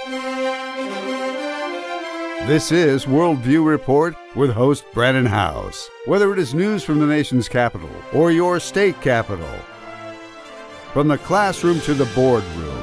This is Worldview Report with host Brandon House. Whether it is news from the nation's capital or your state capital, from the classroom to the boardroom,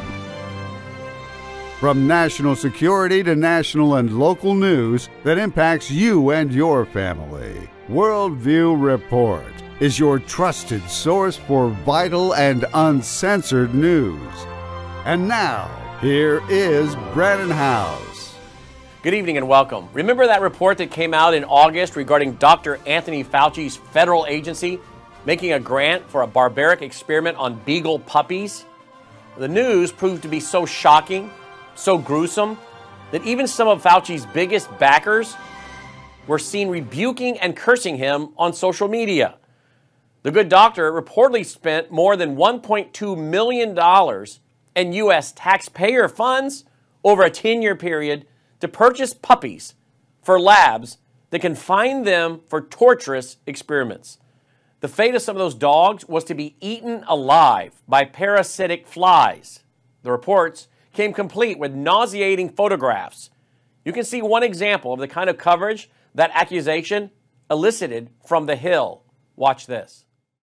from national security to national and local news that impacts you and your family, Worldview Report is your trusted source for vital and uncensored news. And now, here is Brandon House. Good evening and welcome. Remember that report that came out in August regarding Dr. Anthony Fauci's federal agency making a grant for a barbaric experiment on beagle puppies? The news proved to be so shocking, so gruesome, that even some of Fauci's biggest backers were seen rebuking and cursing him on social media. The good doctor reportedly spent more than $1.2 million in U.S. taxpayer funds over a 10-year period to purchase puppies for labs that can find them for torturous experiments. The fate of some of those dogs was to be eaten alive by parasitic flies. The reports came complete with nauseating photographs. You can see one example of the kind of coverage that accusation elicited from The Hill. Watch this.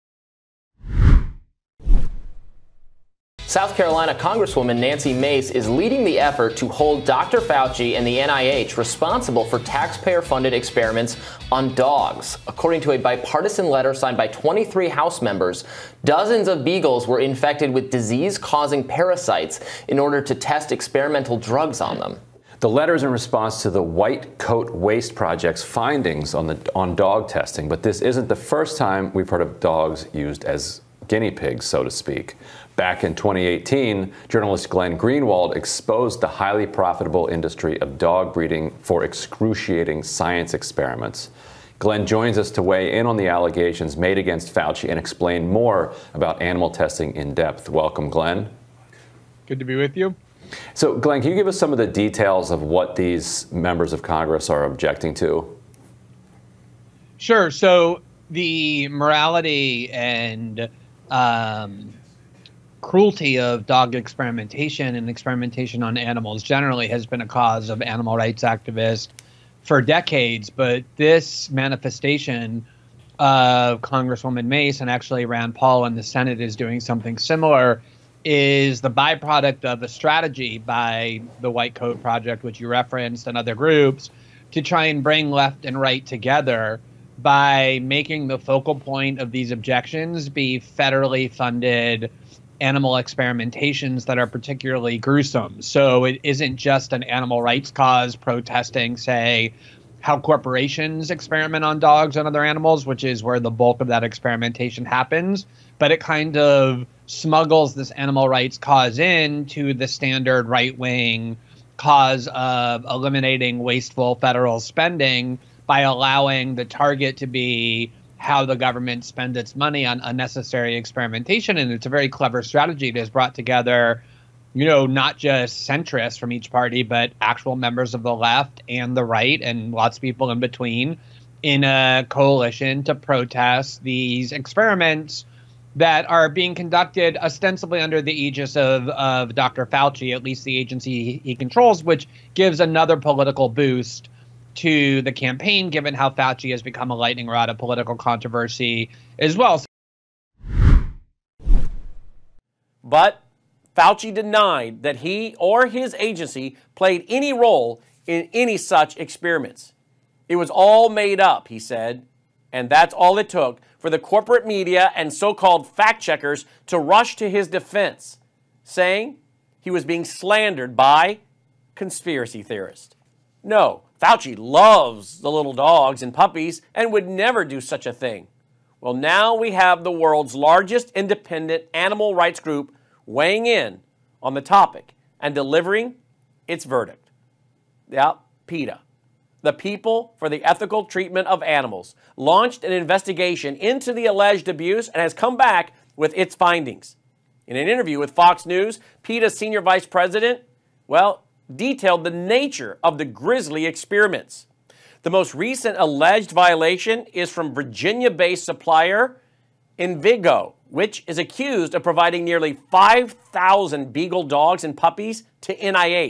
South Carolina Congresswoman Nancy Mace is leading the effort to hold Dr. Fauci and the NIH responsible for taxpayer-funded experiments on dogs. According to a bipartisan letter signed by 23 House members, dozens of beagles were infected with disease-causing parasites in order to test experimental drugs on them. The letter is in response to the White Coat Waste Project's findings on dog testing, but this isn't the first time we've heard of dogs used as guinea pigs, so to speak. Back in 2018, journalist Glenn Greenwald exposed the highly profitable industry of dog breeding for excruciating science experiments. Glenn joins us to weigh in on the allegations made against Fauci and explain more about animal testing in depth. Welcome, Glenn. Good to be with you. So, Glenn, can you give us some of the details of what these members of Congress are objecting to? Sure. So the morality and cruelty of dog experimentation and experimentation on animals generally has been a cause of animal rights activists for decades. But this manifestation of Congresswoman Mace, and actually Rand Paul in the Senate is doing something similar, is the byproduct of a strategy by the White Coat Project, which you referenced, and other groups, to try and bring left and right together by making the focal point of these objections be federally funded animal experimentations that are particularly gruesome. So it isn't just an animal rights cause protesting, say, how corporations experiment on dogs and other animals, which is where the bulk of that experimentation happens, but it kind of smuggles this animal rights cause into the standard right-wing cause of eliminating wasteful federal spending by allowing the target to be how the government spends its money on unnecessary experimentation. And it's a very clever strategy. It has brought together, not just centrists from each party, but actual members of the left and the right and lots of people in between in a coalition to protest these experiments that are being conducted ostensibly under the aegis of Dr. Fauci, at least the agency he controls, which gives another political boost to the campaign, given how Fauci has become a lightning rod of political controversy as well. But Fauci denied that he or his agency played any role in any such experiments. It was all made up, he said, and that's all it took for the corporate media and so-called fact checkers to rush to his defense, saying he was being slandered by conspiracy theorists. No, Fauci loves the little dogs and puppies and would never do such a thing. Well, now we have the world's largest independent animal rights group weighing in on the topic and delivering its verdict. Yeah, PETA, the People for the Ethical Treatment of Animals, launched an investigation into the alleged abuse and has come back with its findings. In an interview with Fox News, PETA's senior vice president, detailed the nature of the grisly experiments. The most recent alleged violation is from Virginia-based supplier Envigo, which is accused of providing nearly 5,000 beagle dogs and puppies to NIH.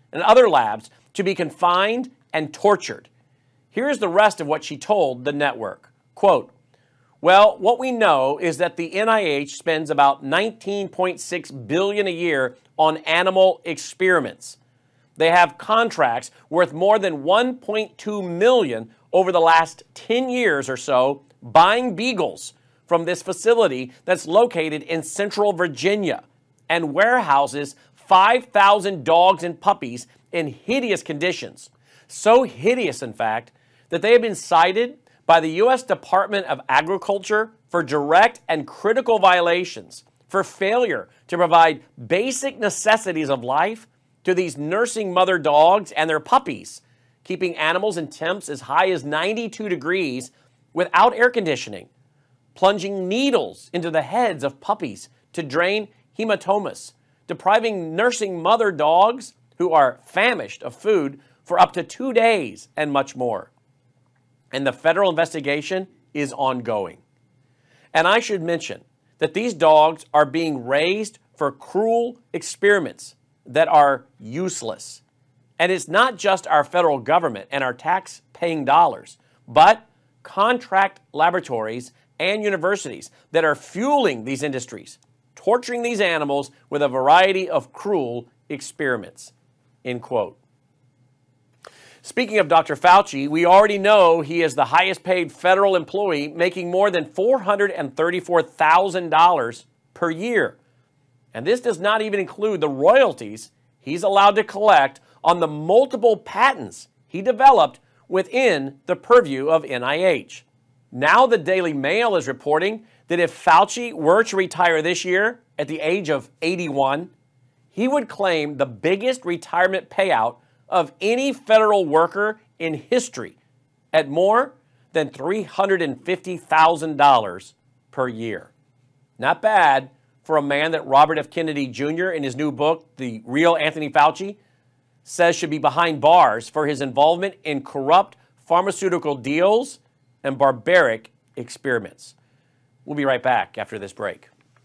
and other labs to be confined and tortured. Here's the rest of what she told the network. Quote, well, what we know is that the NIH spends about $19.6 billion a year on animal experiments. They have contracts worth more than $1.2 million over the last 10 years or so buying beagles from this facility that's located in Central Virginia and warehouses 5,000 dogs and puppies in hideous conditions. So hideous, in fact, that they have been cited by the U.S. Department of Agriculture for direct and critical violations, for failure to provide basic necessities of life to these nursing mother dogs and their puppies, keeping animals in temps as high as 92 degrees without air conditioning, plunging needles into the heads of puppies to drain hematomas, depriving nursing mother dogs who are famished of food for up to 2 days, and much more. And the federal investigation is ongoing. And I should mention that these dogs are being raised for cruel experiments that are useless. And it's not just our federal government and our tax-paying dollars, but contract laboratories and universities that are fueling these industries, torturing these animals with a variety of cruel experiments. End quote. Speaking of Dr. Fauci, we already know he is the highest paid federal employee, making more than $434,000 per year. And this does not even include the royalties he's allowed to collect on the multiple patents he developed within the purview of NIH. Now the Daily Mail is reporting that if Fauci were to retire this year at the age of 81, he would claim the biggest retirement payout of any federal worker in history at more than $350,000 per year. Not bad for a man that Robert F. Kennedy Jr. in his new book, The Real Anthony Fauci, says should be behind bars for his involvement in corrupt pharmaceutical deals and barbaric experiments. We'll be right back after this break.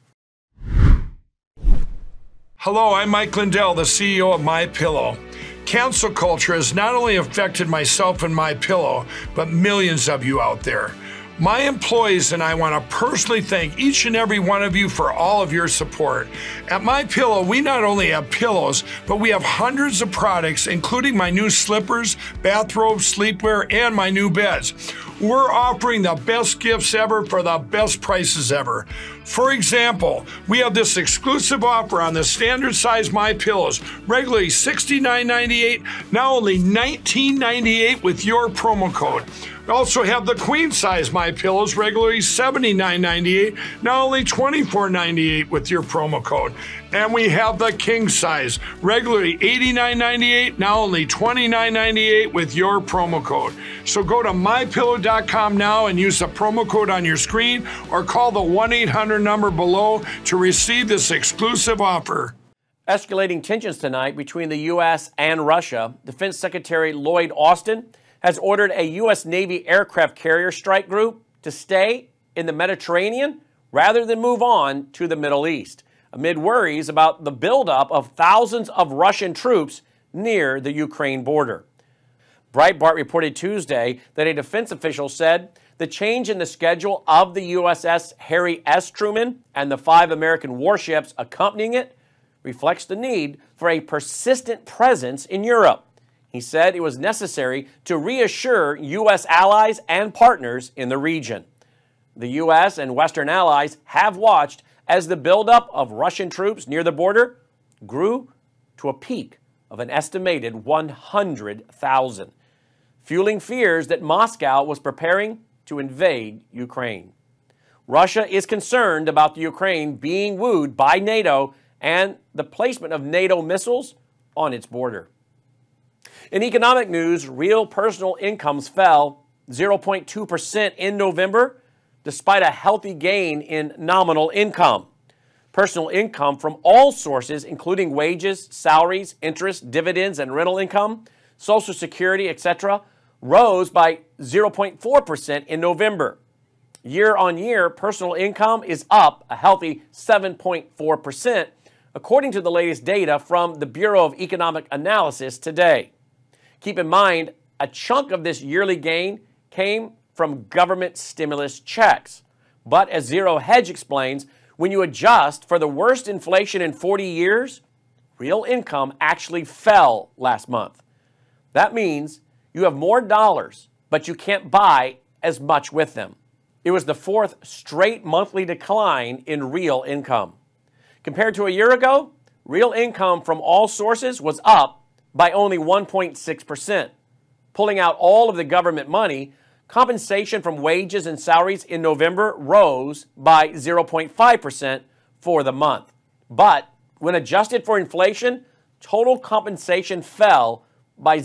Hello, I'm Mike Lindell, the CEO of MyPillow. Cancel culture has not only affected myself and MyPillow, but millions of you out there. My employees and I want to personally thank each and every one of you for all of your support. At MyPillow, we not only have pillows, but we have hundreds of products, including my new slippers, bathrobes, sleepwear, and my new beds. We're offering the best gifts ever for the best prices ever. For example, we have this exclusive offer on the standard size MyPillows, regularly $69.98, now only $19.98 with your promo code. We also have the queen size MyPillows, regularly $79.98, now only $24.98 with your promo code. And we have the king size, regularly $89.98, now only $29.98 with your promo code. So go to MyPillow.com now and use the promo code on your screen or call the 1-800 number below to receive this exclusive offer. Escalating tensions tonight between the U.S. and Russia. Defense Secretary Lloyd Austin has ordered a U.S. Navy aircraft carrier strike group to stay in the Mediterranean rather than move on to the Middle East, amid worries about the buildup of thousands of Russian troops near the Ukraine border. Breitbart reported Tuesday that a defense official said the change in the schedule of the USS Harry S. Truman and the 5 American warships accompanying it reflects the need for a persistent presence in Europe. He said it was necessary to reassure U.S. allies and partners in the region. The U.S. and Western allies have watched as the buildup of Russian troops near the border grew to a peak of an estimated 100,000, fueling fears that Moscow was preparing to invade Ukraine. Russia is concerned about the Ukraine being wooed by NATO and the placement of NATO missiles on its border. In economic news, real personal incomes fell 0.2% in November, despite a healthy gain in nominal income. Personal income from all sources, including wages, salaries, interest, dividends, and rental income, Social Security, etc., rose by 0.4% in November. Year on year, personal income is up a healthy 7.4%, according to the latest data from the Bureau of Economic Analysis today. Keep in mind, a chunk of this yearly gain came from government stimulus checks. But as Zero Hedge explains, when you adjust for the worst inflation in 40 years, real income actually fell last month. That means you have more dollars, but you can't buy as much with them. It was the fourth straight monthly decline in real income. Compared to a year ago, real income from all sources was up by only 1.6%. Pulling out all of the government money, compensation from wages and salaries in November rose by 0.5% for the month. But when adjusted for inflation, total compensation fell by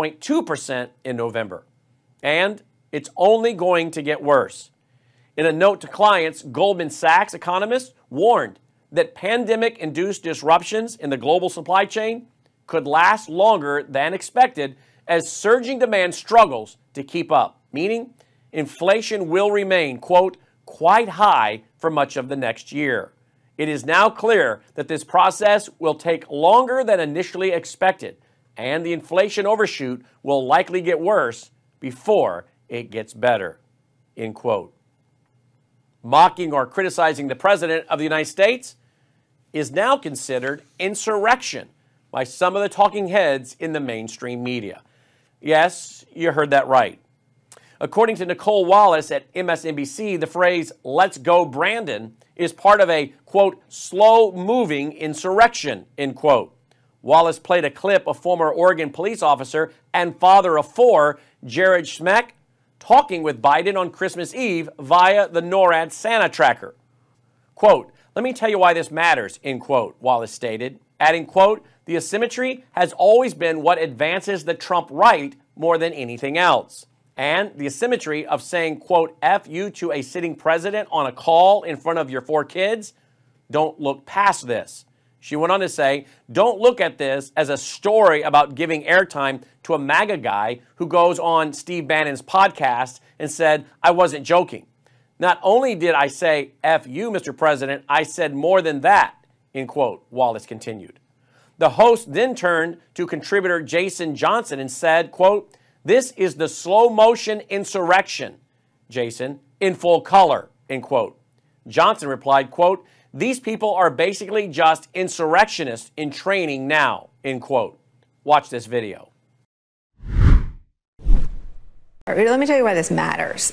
0.2% in November. And it's only going to get worse. In a note to clients, Goldman Sachs economists warned that pandemic-induced disruptions in the global supply chain could last longer than expected as surging demand struggles to keep up, meaning inflation will remain, quote, quite high for much of the next year. It is now clear that this process will take longer than initially expected, and the inflation overshoot will likely get worse before it gets better, end quote. Mocking or criticizing the President of the United States is now considered insurrection by some of the talking heads in the mainstream media. Yes, you heard that right. According to Nicole Wallace at MSNBC, the phrase, "Let's go Brandon," is part of a, quote, slow-moving insurrection, end quote. Wallace played a clip of former Oregon police officer and father of four, Jared Schmeck, talking with Biden on Christmas Eve via the NORAD Santa tracker. Quote, "Let me tell you why this matters," end quote, Wallace stated, adding, quote, "The asymmetry has always been what advances the Trump right more than anything else. And the asymmetry of saying, quote, F you to a sitting president on a call in front of your four kids, don't look past this." She went on to say, "Don't look at this as a story about giving airtime to a MAGA guy who goes on Steve Bannon's podcast and said, 'I wasn't joking. Not only did I say, F you, Mr. President, I said more than that,' end quote," Wallace continued. The host then turned to contributor Jason Johnson and said, quote, "This is the slow motion insurrection, Jason, in full color," end quote. Johnson replied, quote, "These people are basically just insurrectionists in training now," end quote. Watch this video. Let me tell you why this matters.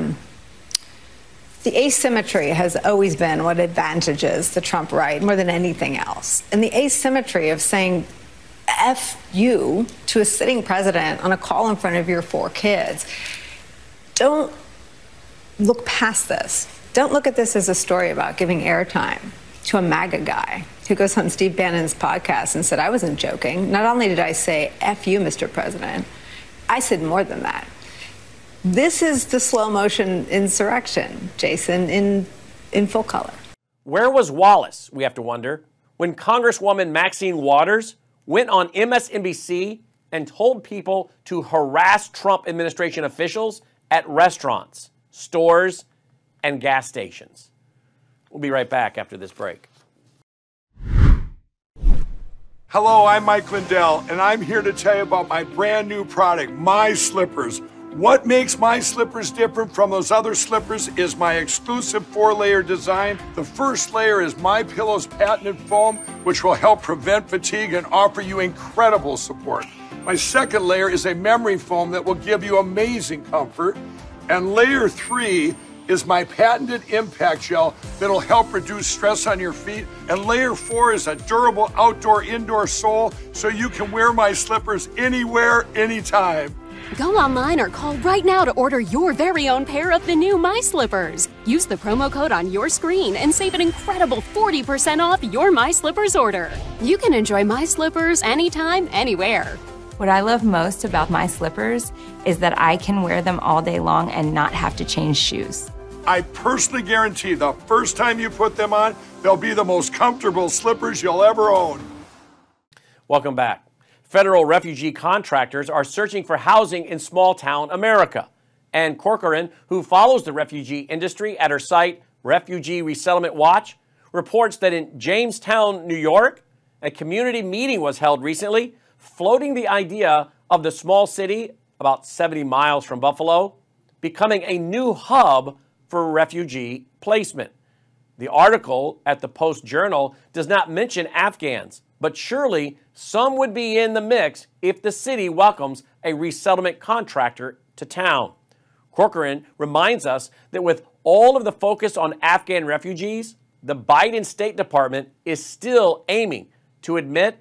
The asymmetry has always been what advantages the Trump right more than anything else. And the asymmetry of saying F you to a sitting president on a call in front of your four kids. Don't look past this. Don't look at this as a story about giving airtime to a MAGA guy who goes on Steve Bannon's podcast and said, "I wasn't joking. Not only did I say F you, Mr. President, I said more than that." This is the slow motion insurrection, Jason, in full color. Where was Wallace, we have to wonder, when Congresswoman Maxine Waters went on MSNBC and told people to harass Trump administration officials at restaurants, stores, and gas stations? We'll be right back after this break. Hello, I'm Mike Lindell, and I'm here to tell you about my brand new product, My Slippers. What makes My Slippers different from those other slippers is my exclusive 4-layer design. The first layer is MyPillow's patented foam, which will help prevent fatigue and offer you incredible support. My second layer is a memory foam that will give you amazing comfort. And layer 3 is my patented impact gel that'll help reduce stress on your feet. And layer 4 is a durable outdoor-indoor sole so you can wear my slippers anywhere, anytime. Go online or call right now to order your very own pair of the new My Slippers. Use the promo code on your screen and save an incredible 40% off your My Slippers order. You can enjoy My Slippers anytime, anywhere. What I love most about My Slippers is that I can wear them all day long and not have to change shoes. I personally guarantee the first time you put them on, they'll be the most comfortable slippers you'll ever own. Welcome back. Federal refugee contractors are searching for housing in small-town America. Ann Corcoran, who follows the refugee industry at her site, Refugee Resettlement Watch, reports that in Jamestown, New York, a community meeting was held recently, floating the idea of the small city, about 70 miles from Buffalo, becoming a new hub for refugee placement. The article at the Post-Journal does not mention Afghans, but surely some would be in the mix if the city welcomes a resettlement contractor to town. Corcoran reminds us that with all of the focus on Afghan refugees, the Biden State Department is still aiming to admit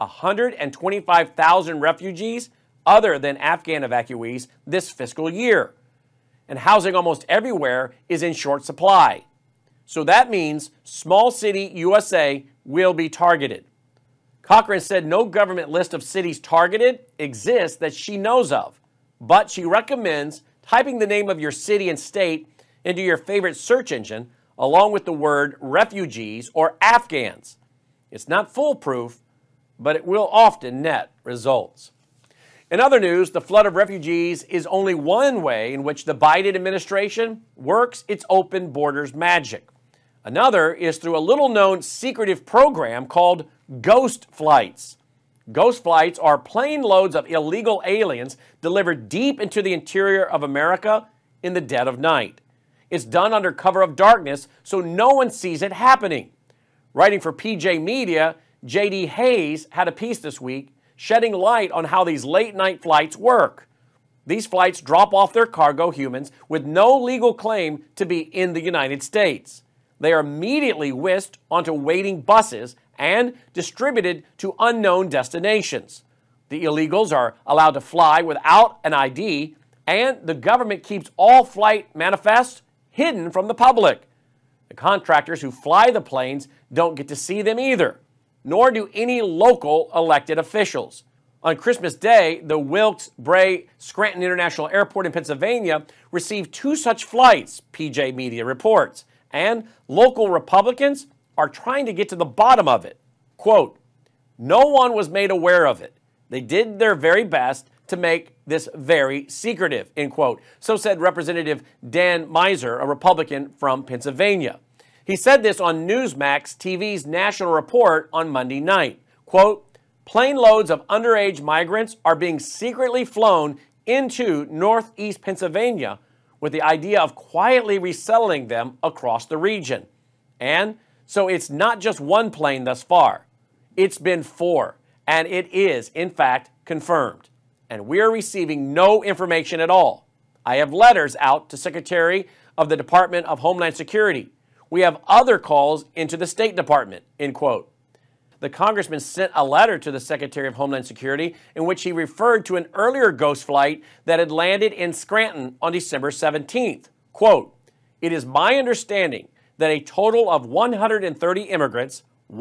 125,000 refugees other than Afghan evacuees this fiscal year. And housing almost everywhere is in short supply. So that means small city USA will be targeted. Corcoran said no government list of cities targeted exists that she knows of, but she recommends typing the name of your city and state into your favorite search engine along with the word refugees or Afghans. It's not foolproof, but it will often net results. In other news, the flood of refugees is only one way in which the Biden administration works its open borders magic. Another is through a little-known secretive program called ghost flights. Ghost flights are plane loads of illegal aliens delivered deep into the interior of America in the dead of night. It's done under cover of darkness so no one sees it happening. Writing for PJ Media, J.D. Hayes had a piece this week shedding light on how these late-night flights work. These flights drop off their cargo humans with no legal claim to be in the United States. They are immediately whisked onto waiting buses and distributed to unknown destinations. The illegals are allowed to fly without an ID, and the government keeps all flight manifests hidden from the public. The contractors who fly the planes don't get to see them either, nor do any local elected officials. On Christmas Day, the Wilkes-Barre Scranton International Airport in Pennsylvania received 2 such flights, PJ Media reports, and local Republicans are trying to get to the bottom of it. Quote, no one was made aware of it. They did their very best to make this very secretive, end quote. So said Representative Dan Miser, a Republican from Pennsylvania. He said this on Newsmax TV's National Report on Monday night. Quote, plane loads of underage migrants are being secretly flown into northeast Pennsylvania with the idea of quietly resettling them across the region. And so it's not just one plane thus far. It's been 4, and it is, in fact, confirmed. And we're receiving no information at all. I have letters out to Secretary of the Department of Homeland Security. We have other calls into the State Department, end quote. The congressman sent a letter to the Secretary of Homeland Security in which he referred to an earlier ghost flight that had landed in Scranton on December 17th. Quote, it is my understanding that a total of 130 immigrants,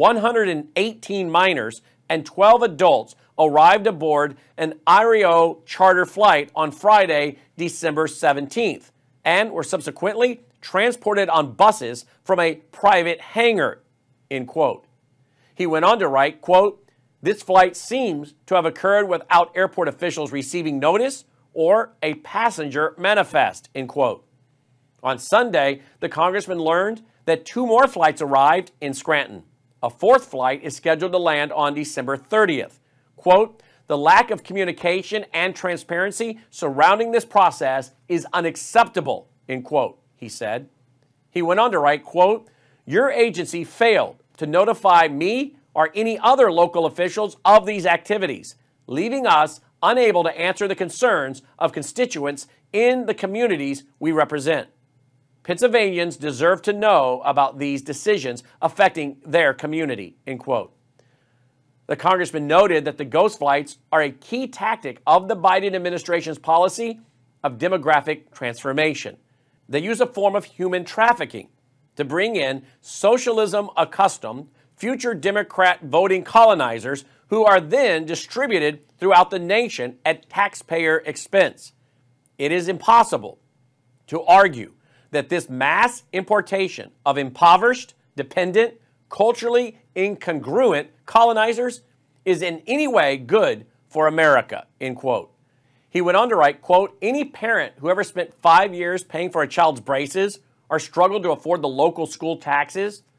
118 minors, and 12 adults arrived aboard an Aereo charter flight on Friday, December 17th, and were subsequently transported on buses from a private hangar, end quote. He went on to write, quote, this flight seems to have occurred without airport officials receiving notice or a passenger manifest, end quote. On Sunday, the congressman learned that 2 more flights arrived in Scranton. A 4th flight is scheduled to land on December 30th. Quote, the lack of communication and transparency surrounding this process is unacceptable, end quote, he said. He went on to write, quote, your agency failed to notify me or any other local officials of these activities, leaving us unable to answer the concerns of constituents in the communities we represent. Pennsylvanians deserve to know about these decisions affecting their community, end quote. The congressman noted that the ghost flights are a key tactic of the Biden administration's policy of demographic transformation. They use a form of human trafficking to bring in socialism-accustomed future Democrat voting colonizers who are then distributed throughout the nation at taxpayer expense. It is impossible to argue that this mass importation of impoverished, dependent, culturally incongruent colonizers is in any way good for America, end quote. He went on to write, quote, any parent who ever spent 5 years paying for a child's braces or struggled to afford the local school taxes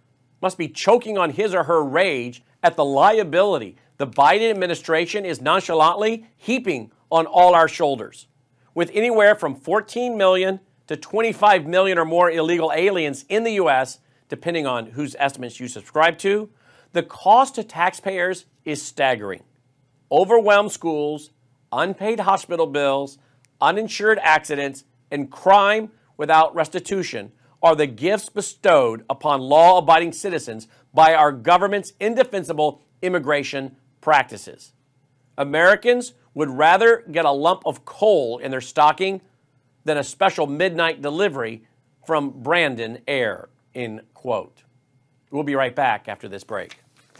must be choking on his or her rage at the liability the Biden administration is nonchalantly heaping on all our shoulders. With anywhere from 14 million to 25 million or more illegal aliens in the U.S., depending on whose estimates you subscribe to, the cost to taxpayers is staggering. Overwhelmed schools, unpaid hospital bills, uninsured accidents, and crime without restitution are the gifts bestowed upon law-abiding citizens by our government's indefensible immigration practices. Americans would rather get a lump of coal in their stocking than a special midnight delivery from Brandon Air, end quote. We'll be right back after this break.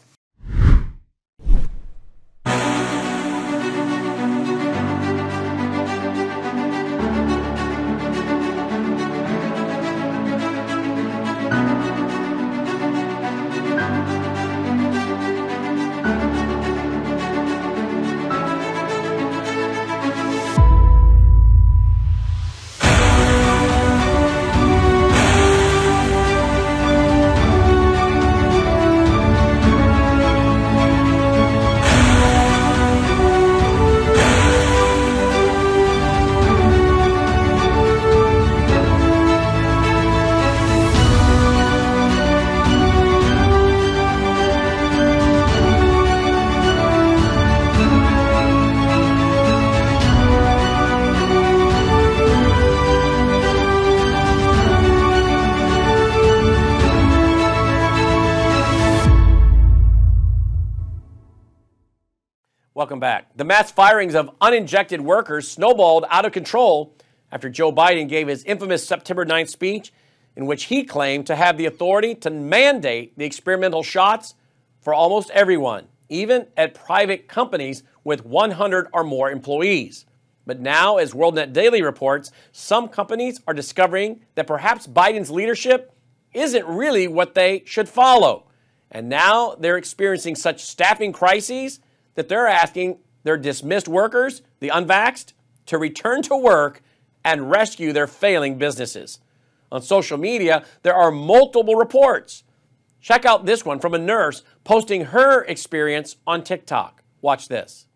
Welcome back. The mass firings of uninjected workers snowballed out of control after Joe Biden gave his infamous September 9th speech in which he claimed to have the authority to mandate the experimental shots for almost everyone, even at private companies with 100 or more employees. But now, as WorldNet Daily reports, some companies are discovering that perhaps Biden's leadership isn't really what they should follow. And now they're experiencing such staffing crises that they're asking their dismissed workers, the unvaxxed, to return to work and rescue their failing businesses. On social media, there are multiple reports. Check out this one from a nurse posting her experience on TikTok. Watch this.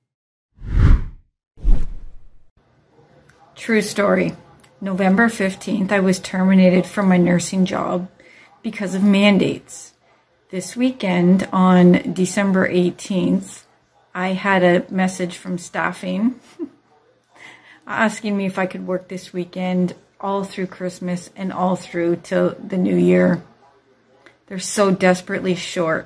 True story. November 15th, I was terminated from my nursing job because of mandates. This weekend, on December 18th, I had a message from staffing asking me if I could work this weekend all through Christmas and all through till the new year. They're so desperately short.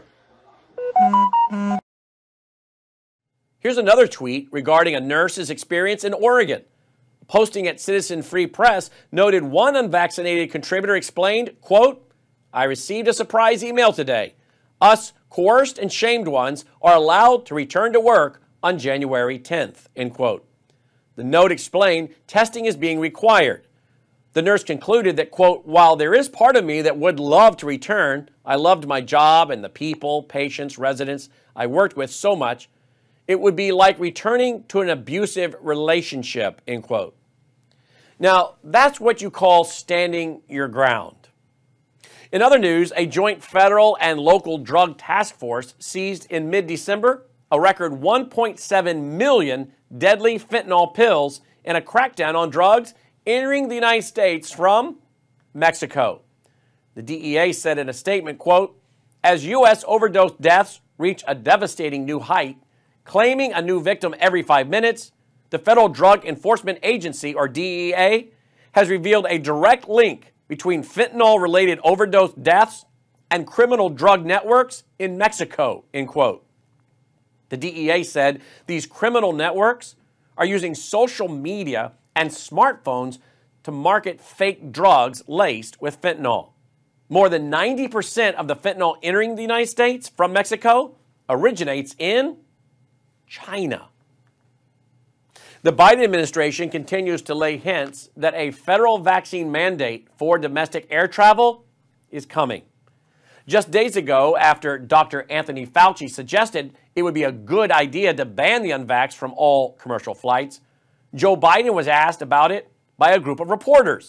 Here's another tweet regarding a nurse's experience in Oregon. Posting at Citizen Free Press noted one unvaccinated contributor explained, quote, "I received a surprise email today. Us coerced and shamed ones are allowed to return to work on January 10th, end quote. The note explained testing is being required. The nurse concluded that, quote, while there is part of me that would love to return, I loved my job and the people, patients, residents I worked with so much, it would be like returning to an abusive relationship, end quote. Now, that's what you call standing your ground. In other news, a joint federal and local drug task force seized in mid-December a record 1.7 million deadly fentanyl pills in a crackdown on drugs entering the United States from Mexico. The DEA said in a statement, quote, as U.S. overdose deaths reach a devastating new height, claiming a new victim every 5 minutes, the Federal Drug Enforcement Agency, or DEA, has revealed a direct link between fentanyl-related overdose deaths and criminal drug networks in Mexico, end quote. The DEA said these criminal networks are using social media and smartphones to market fake drugs laced with fentanyl. More than 90% of the fentanyl entering the United States from Mexico originates in China. The Biden administration continues to lay hints that a federal vaccine mandate for domestic air travel is coming. Just days ago, after Dr. Anthony Fauci suggested it would be a good idea to ban the unvaxxed from all commercial flights, Joe Biden was asked about it by a group of reporters.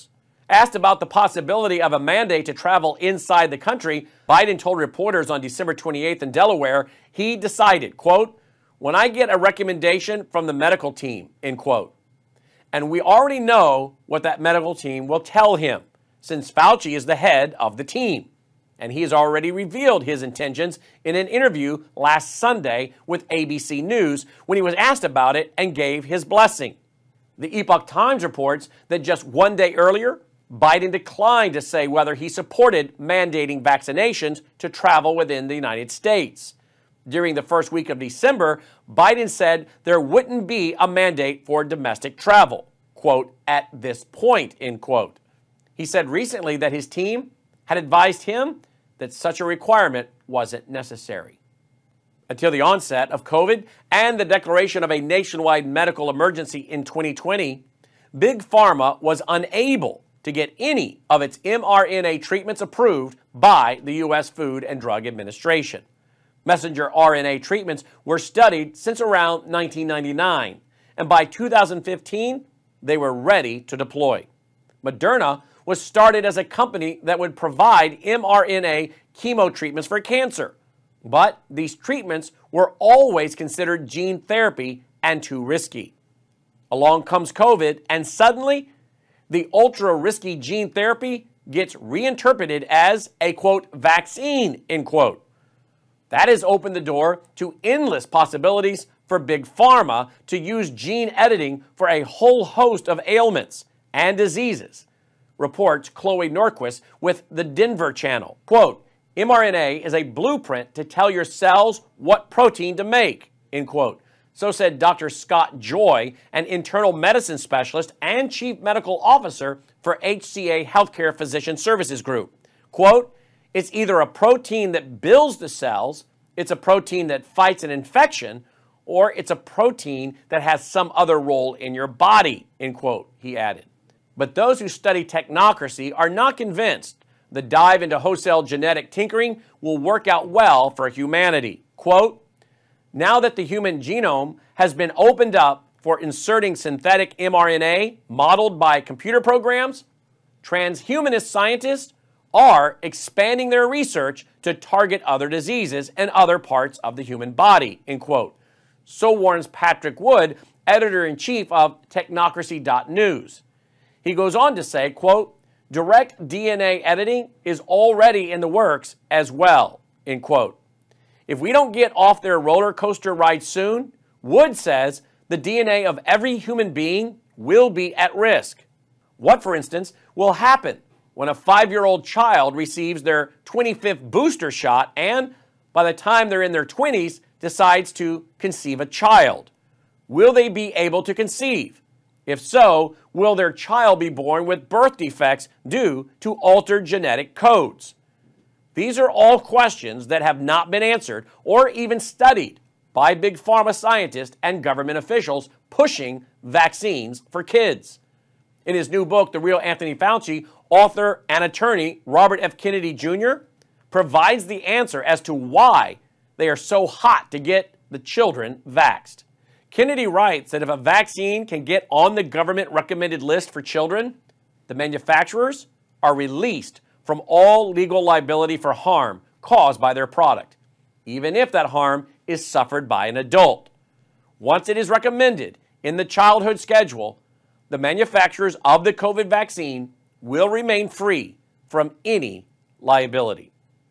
Asked about the possibility of a mandate to travel inside the country, Biden told reporters on December 28th in Delaware he decided, quote, "When I get a recommendation from the medical team," end quote. And we already know what that medical team will tell him, since Fauci is the head of the team. And he has already revealed his intentions in an interview last Sunday with ABC News when he was asked about it and gave his blessing. The Epoch Times reports that just one day earlier, Biden declined to say whether he supported mandating vaccinations to travel within the United States. During the first week of December, Biden said there wouldn't be a mandate for domestic travel, quote, "at this point," end quote. He said recently that his team had advised him that such a requirement wasn't necessary. Until the onset of COVID and the declaration of a nationwide medical emergency in 2020, Big Pharma was unable to get any of its mRNA treatments approved by the U.S. Food and Drug Administration. Messenger RNA treatments were studied since around 1999, and by 2015, they were ready to deploy. Moderna was started as a company that would provide mRNA chemo treatments for cancer, but these treatments were always considered gene therapy and too risky. Along comes COVID, and suddenly, the ultra-risky gene therapy gets reinterpreted as a, quote, "vaccine," end quote. That has opened the door to endless possibilities for Big Pharma to use gene editing for a whole host of ailments and diseases, reports Chloe Norquist with the Denver Channel. Quote, "mRNA is a blueprint to tell your cells what protein to make," end quote. So said Dr. Scott Joy, an internal medicine specialist and chief medical officer for HCA Healthcare Physician Services Group. Quote, "It's either a protein that builds the cells, it's a protein that fights an infection, or it's a protein that has some other role in your body," end quote, he added. But those who study technocracy are not convinced the dive into wholesale genetic tinkering will work out well for humanity. Quote, "Now that the human genome has been opened up for inserting synthetic mRNA modeled by computer programs, transhumanist scientists are expanding their research to target other diseases and other parts of the human body," end quote. So warns Patrick Wood, editor-in-chief of Technocracy.news. He goes on to say, quote, "Direct DNA editing is already in the works as well," end quote. If we don't get off their roller coaster ride soon, Wood says the DNA of every human being will be at risk. What, for instance, will happen when a 5-year-old child receives their 25th booster shot and, by the time they're in their 20s, decides to conceive a child? Will they be able to conceive? If so, will their child be born with birth defects due to altered genetic codes? These are all questions that have not been answered or even studied by Big Pharma scientists and government officials pushing vaccines for kids. In his new book, The Real Anthony Fauci, author and attorney Robert F. Kennedy Jr. provides the answer as to why they are so hot to get the children vaxxed. Kennedy writes that if a vaccine can get on the government recommended list for children, the manufacturers are released from all legal liability for harm caused by their product, even if that harm is suffered by an adult. Once it is recommended in the childhood schedule, the manufacturers of the COVID vaccine will remain free from any liability.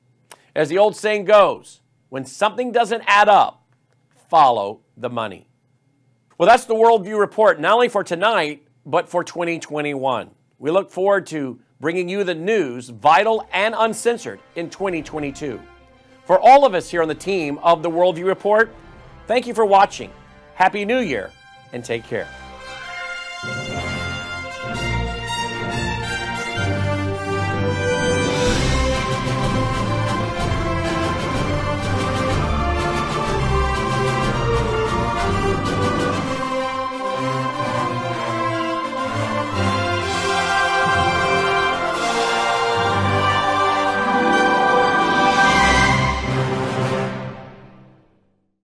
As the old saying goes, when something doesn't add up, follow the money. Well, that's the Worldview Report, not only for tonight, but for 2021. We look forward to bringing you the news, vital and uncensored, in 2022. For all of us here on the team of the Worldview Report, thank you for watching. Happy New Year, and take care.